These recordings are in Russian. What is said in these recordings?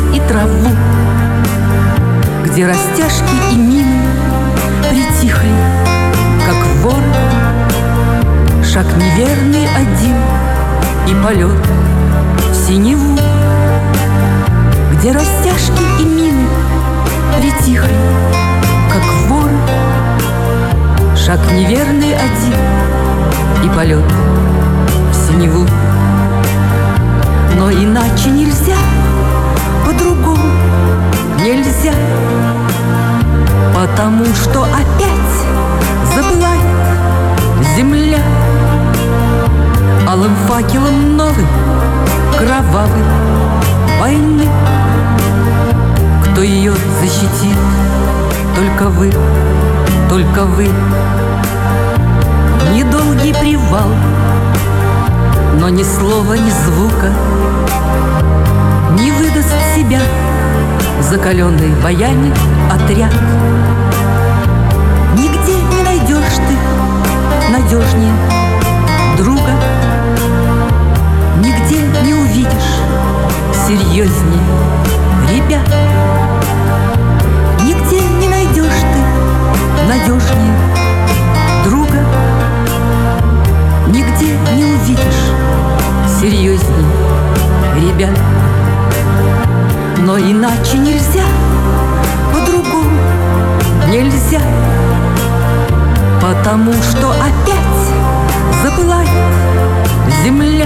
и траву, где растяжки и мины притихли, как вор. Шаг неверный один и полет в синеву, где растяжки и мины притихли, как вор. Шаг неверный один и полет в синеву. Но иначе нельзя, по-другому нельзя, потому что опять запылает земля алым факелом новой кровавой войны. Кто ее защитит? Только вы, только вы. Недолгий привал, но ни слова, ни звука не выдаст себя закаленный воями отряд. Нигде не найдешь ты надежнее друга, нигде не увидишь серьезнее ребят. Нигде не найдешь ты надежнее друга, нигде не увидишь серьезнее ребят. Но иначе нельзя, по-другому нельзя, потому что опять запылает земля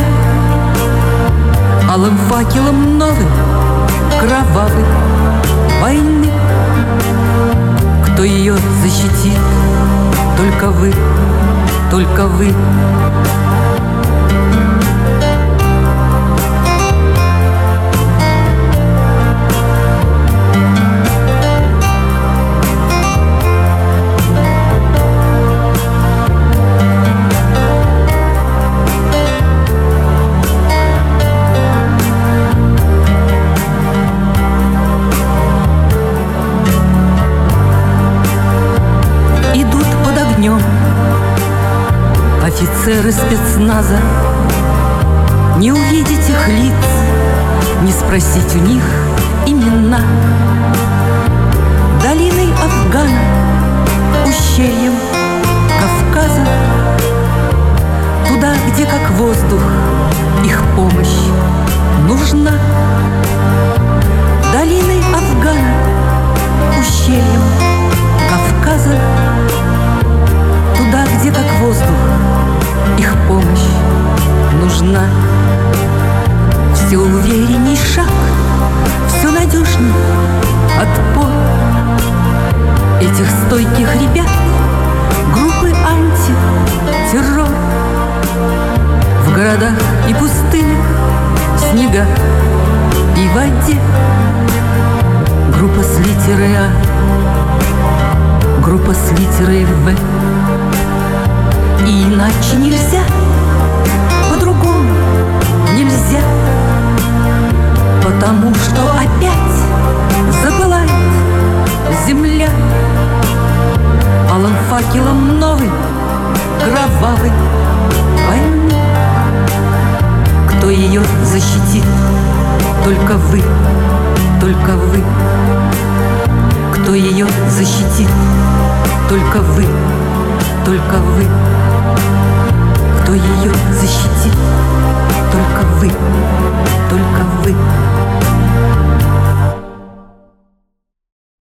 алым факелом новой кровавой войны. Кто ее защитит? Только вы, только вы. Офицеры спецназа, не увидеть их лиц, не спросить у них имена. Долиной Афгана, ущельем Кавказа, туда, где как воздух их помощь нужна. Долиной Афгана, ущельем Кавказа, туда, где как воздух их помощь нужна. Все уверенней шаг, все надежней отпор этих стойких ребят группы антитеррор. В городах и пустынях, в снегах и в воде группа с литерой А, группа с литерой В. И иначе нельзя, по-другому нельзя, потому что опять запылает земля алым факелом новой кровавой войны. Кто ее защитит? Только вы, только вы. Кто ее защитит? Только вы, только вы. Кто ее защитит? Только вы.